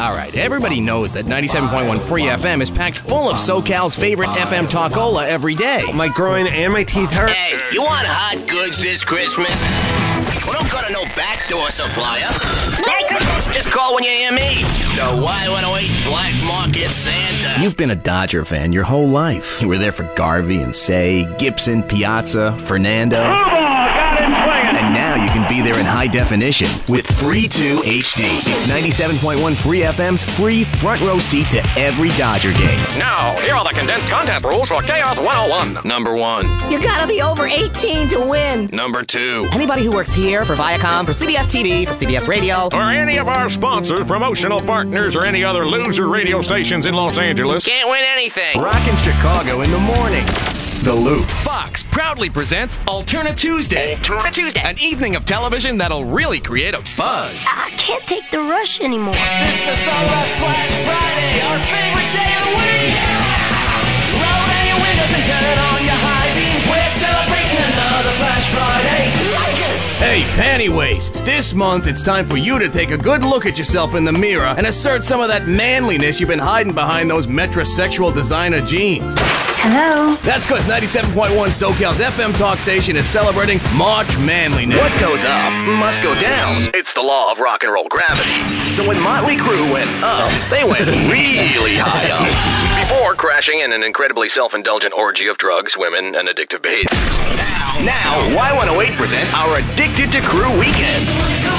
All right, everybody knows that 97.1 Free FM is packed full of SoCal's favorite FM talkola every day. My groin and my teeth hurt. Hey, you want hot goods this Christmas? Well, don't go to no backdoor supplier. Just call when you hear me. The Y108 Black Market Santa. You've been a Dodger fan your whole life. You were there for Garvey and Say, Gibson, Piazza, Fernando. And now you can be there in high definition with Free 2 HD. It's 97.1 Free FM's free front row seat to every Dodger game. Now, here are the condensed contest rules for Chaos 101. Number 1. You gotta be over 18 to win. Number 2. Anybody who works here, for Viacom, for CBS TV, for CBS Radio, Or any of our sponsors, promotional partners, or any other loser radio stations in Los Angeles. Can't win anything. Rockin' Chicago in the morning. The Loop. Fox proudly presents Alternate Tuesday. An evening of television that'll really create a buzz. I can't take the rush anymore. This is Sunlight Flash Friday, our favorite day of the week. Roll down your windows and turn on your high beams. We're celebrating another Flash Friday. Like us. Hey, Panty Waste. This month, it's time for you to take a good look at yourself in the mirror and assert some of that manliness you've been hiding behind those metrosexual designer jeans. Hello? That's because 97.1 SoCal's FM talk station is celebrating March Manliness. What goes up must go down. It's the law of rock and roll gravity. So when Motley Crue went up, they went really high up. Before crashing in an incredibly self-indulgent orgy of drugs, women, and addictive behaviors. Now Y108 presents our Addicted to Crew Weekend.